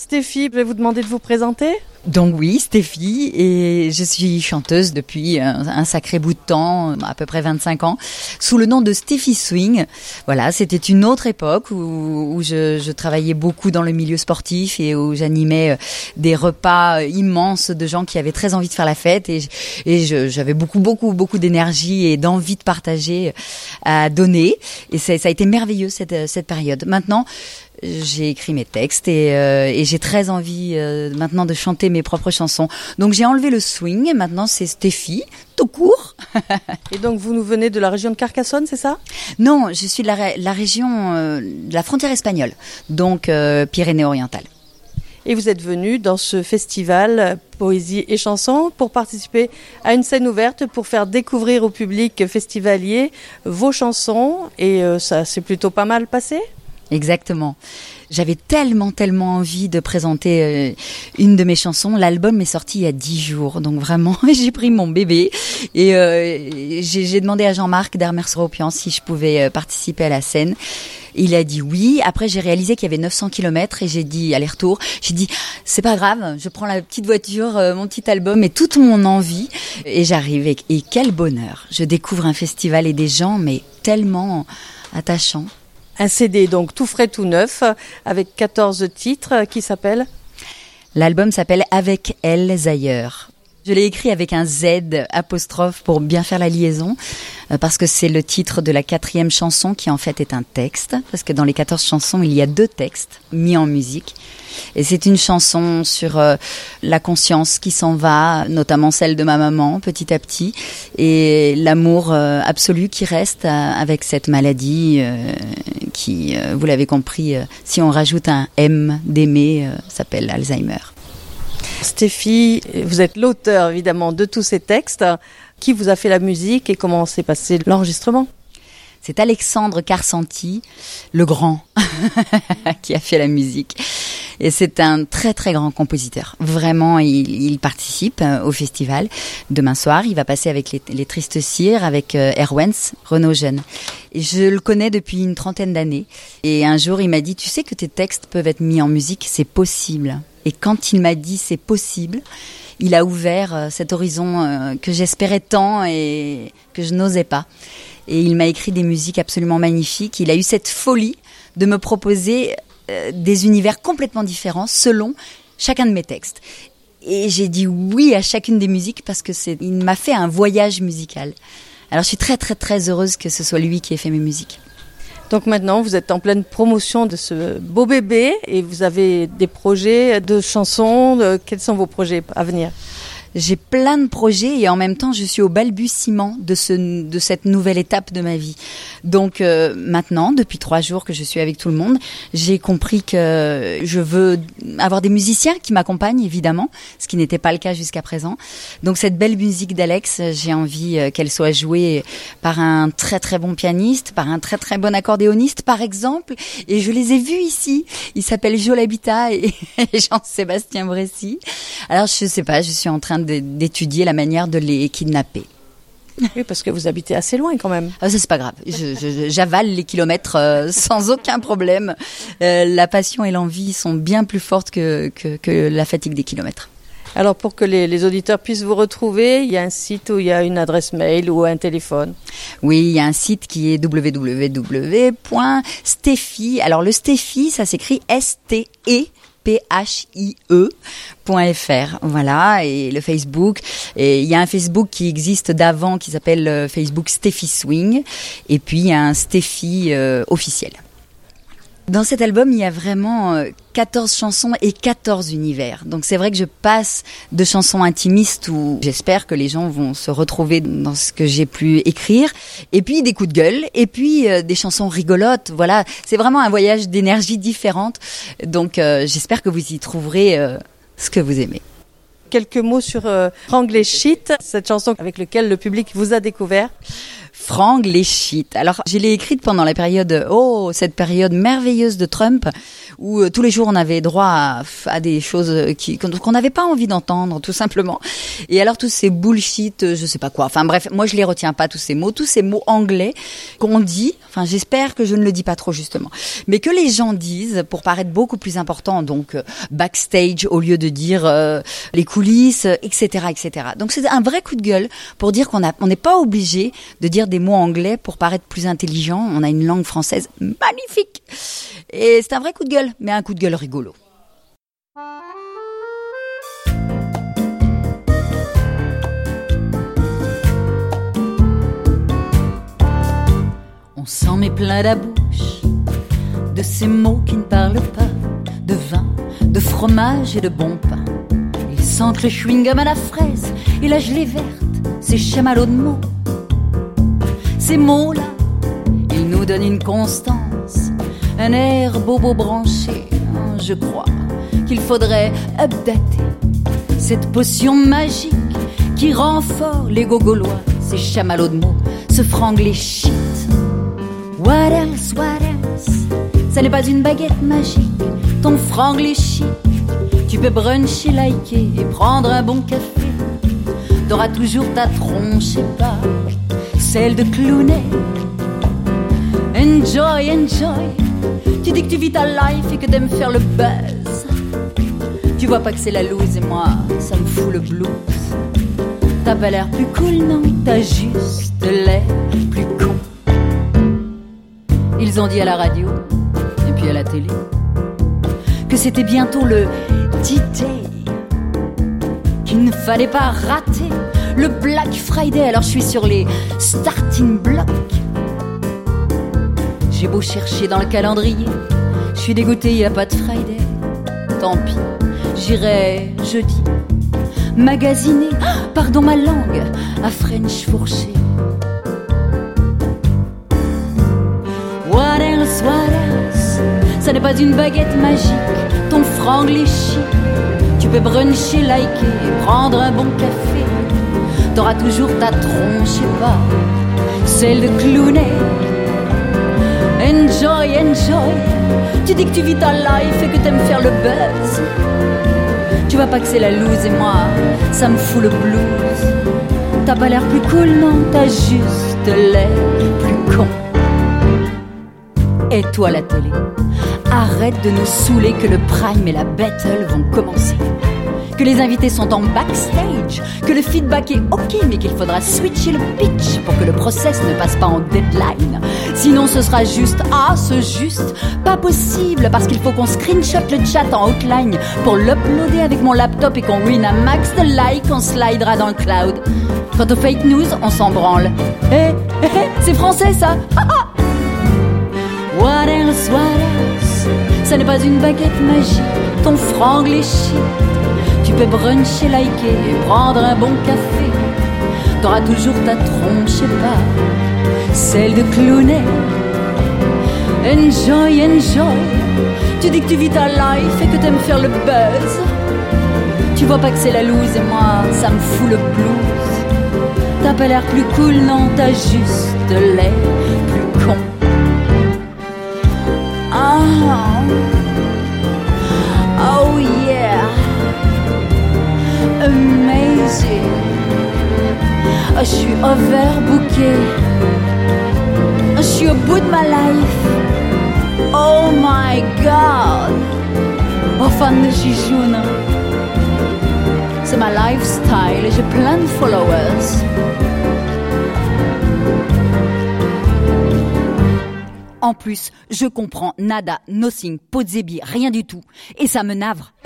Stéphie, je vais vous demander de vous présenter. Donc oui, Stéphie, et je suis chanteuse depuis un sacré bout de temps, à peu près 25 ans, sous le nom de Stéphie Swing. Voilà, c'était une autre époque où je travaillais beaucoup dans le milieu sportif et où j'animais des repas immenses de gens qui avaient très envie de faire la fête et j'avais beaucoup d'énergie et d'envie de partager à donner. Et ça a été merveilleux cette période. Maintenant, j'ai écrit mes textes et j'ai très envie maintenant de chanter mes propres chansons. Donc j'ai enlevé le swing et maintenant c'est Stéphie, tout court. Et donc vous nous venez de la région de Carcassonne, c'est ça ? Non, je suis de la région de la frontière espagnole, donc Pyrénées-Orientales. Et vous êtes venu dans ce festival Poésie et Chansons pour participer à une scène ouverte pour faire découvrir au public festivalier vos chansons et ça s'est plutôt pas mal passé ? Exactement. J'avais tellement envie de présenter une de mes chansons. L'album est sorti il y a 10 jours. Donc vraiment, j'ai pris mon bébé et j'ai demandé à Jean-Marc d'Hermès-Ropian si je pouvais participer à la scène. Il a dit oui. Après, j'ai réalisé qu'il y avait 900 kilomètres et j'ai dit aller-retour. J'ai dit, c'est pas grave, je prends la petite voiture, mon petit album et toute mon envie et j'arrive. Et quel bonheur. Je découvre un festival et des gens, mais tellement attachants. Un CD donc tout frais, tout neuf, avec 14 titres qui s'appellent ? L'album s'appelle Avec elles ailleurs. Je l'ai écrit avec un Z apostrophe pour bien faire la liaison, parce que c'est le titre de la 4e chanson qui en fait est un texte, parce que dans les 14 chansons, il y a 2 textes mis en musique. Et c'est une chanson sur la conscience qui s'en va, notamment celle de ma maman, petit à petit, et l'amour absolu qui reste avec cette maladie qui, vous l'avez compris, si on rajoute un M d'aimer, s'appelle Alzheimer. Stéphie, vous êtes l'auteur évidemment de tous ces textes. Qui vous a fait la musique et comment s'est passé l'enregistrement ? C'est Alexandre Carsanti, le grand, qui a fait la musique. Et c'est un très grand compositeur. Vraiment, il participe au festival. Demain soir, il va passer avec les Tristes Cires, avec Erwens, Renaud Jeune. Et je le connais depuis une 30aine d'années. Et un jour, il m'a dit, tu sais que tes textes peuvent être mis en musique, c'est possible. Et quand il m'a dit c'est possible, il a ouvert cet horizon que j'espérais tant et que je n'osais pas. Et il m'a écrit des musiques absolument magnifiques. Il a eu cette folie de me proposer des univers complètement différents selon chacun de mes textes. Et j'ai dit oui à chacune des musiques parce que il m'a fait un voyage musical. Alors je suis très heureuse que ce soit lui qui ait fait mes musiques. Donc maintenant, vous êtes en pleine promotion de ce beau bébé et vous avez des projets de chansons. Quels sont vos projets à venir ? J'ai plein de projets et en même temps, je suis au balbutiement de cette nouvelle étape de ma vie. Donc maintenant, depuis 3 jours que je suis avec tout le monde, j'ai compris que je veux avoir des musiciens qui m'accompagnent, évidemment, ce qui n'était pas le cas jusqu'à présent. Donc cette belle musique d'Alex, j'ai envie qu'elle soit jouée par un très bon pianiste, par un très bon accordéoniste, par exemple. Et je les ai vus ici. Il s'appelle Jo L'Habitat et Jean-Sébastien Brécy. Alors je sais pas, je suis en train d'étudier la manière de les kidnapper. Oui, parce que vous habitez assez loin quand même. Ça, c'est pas grave. J'avale les kilomètres sans aucun problème. La passion et l'envie sont bien plus fortes que la fatigue des kilomètres. Alors, pour que les auditeurs puissent vous retrouver, il y a un site où il y a une adresse mail ou un téléphone. Oui, il y a un site qui est www.Stéphie. Alors, le Stéphie, ça s'écrit STEPHIE.fr. Voilà, et le Facebook. Et il y a un Facebook qui existe d'avant qui s'appelle Facebook Stéphie Swing. Et puis, il y a un Stéphie officiel. Dans cet album, il y a vraiment 14 chansons et 14 univers. Donc c'est vrai que je passe de chansons intimistes où j'espère que les gens vont se retrouver dans ce que j'ai pu écrire, et puis des coups de gueule, et puis des chansons rigolotes. Voilà, c'est vraiment un voyage d'énergie différente. Donc j'espère que vous y trouverez ce que vous aimez. Quelques mots sur Franglish Shit, cette chanson avec laquelle le public vous a découvert. Franglish. Alors, je l'ai écrite pendant la période, cette période merveilleuse de Trump, où tous les jours on avait droit à des choses qu'on n'avait pas envie d'entendre, tout simplement. Et alors tous ces bullshit, je sais pas quoi. Enfin bref, moi je les retiens pas tous ces mots anglais qu'on dit. Enfin, j'espère que je ne le dis pas trop justement, mais que les gens disent pour paraître beaucoup plus important. Donc backstage au lieu de dire les coulisses, etc., etc. Donc c'est un vrai coup de gueule pour dire qu'on n'est pas obligé de dire des mots anglais pour paraître plus intelligent. On a une langue française magnifique. Et c'est un vrai coup de gueule, mais un coup de gueule rigolo. On s'en met plein la bouche de ces mots qui ne parlent pas, de vin, de fromage et de bon pain. Ils sentent le chewing-gum à la fraise et la gelée verte, ces chamallows de mots. Ces mots-là, ils nous donnent une constance, un air bobo branché. Je crois qu'il faudrait updater cette potion magique qui rend fort l'ego gaulois, ces chamallows de mots, ce franglais shit. What else, what else? Ça n'est pas une baguette magique, ton franglais chic. Tu peux bruncher, liker et prendre un bon café. T'auras toujours ta tronche et pas celle de clownet. Enjoy, enjoy. Tu dis que tu vis ta life et que t'aimes faire le buzz. Tu vois pas que c'est la loose et moi, ça me fout le blues. T'as pas l'air plus cool, non? T'as juste l'air plus con. Ils ont dit à la radio et puis à la télé que c'était bientôt le D-Day, qu'il ne fallait pas rater le Black Friday. Alors je suis sur les starting blocks. J'ai beau chercher dans le calendrier, je suis dégoûtée, y a pas de Friday. Tant pis, j'irai jeudi magasiner, pardon ma langue, à French Fourché. What else, what else? Ça n'est pas une baguette magique, ton franglais chic. Tu peux bruncher, liker et prendre un bon café. T'auras toujours ta tronche et pas celle de clownet. Enjoy, enjoy. Tu dis que tu vis ta life et que t'aimes faire le buzz. Tu vois pas que c'est la loose et moi, ça me fout le blues. T'as pas l'air plus cool, non? T'as juste l'air plus con. Et toi la télé, arrête de nous saouler que le prime et la battle vont commencer. Que les invités sont en backstage, que le feedback est ok, mais qu'il faudra switcher le pitch pour que le process ne passe pas en deadline. Sinon ce sera juste, pas possible, parce qu'il faut qu'on screenshot le chat en outline pour l'uploader avec mon laptop et qu'on win un max de likes, on slidera dans le cloud. Quant aux fake news, on s'en branle. C'est français ça. What else, what else? Ça n'est pas une baguette magique, ton franglais chic. Tu peux bruncher, liker et prendre un bon café. T'auras toujours ta tronche et pas celle de clownet. Enjoy, enjoy. Tu dis que tu vis ta life et que t'aimes faire le buzz. Tu vois pas que c'est la loose et moi, ça me fout le blues. T'as pas l'air plus cool, non, t'as juste l'air plus con. Oh yeah, amazing. Je suis overbookée, je suis au bout de ma life. Oh my god, fan de Gijoun. C'est ma lifestyle et j'ai plein de followers. En plus, je comprends nada, nothing, pozzebi, rien du tout. Et ça me navre.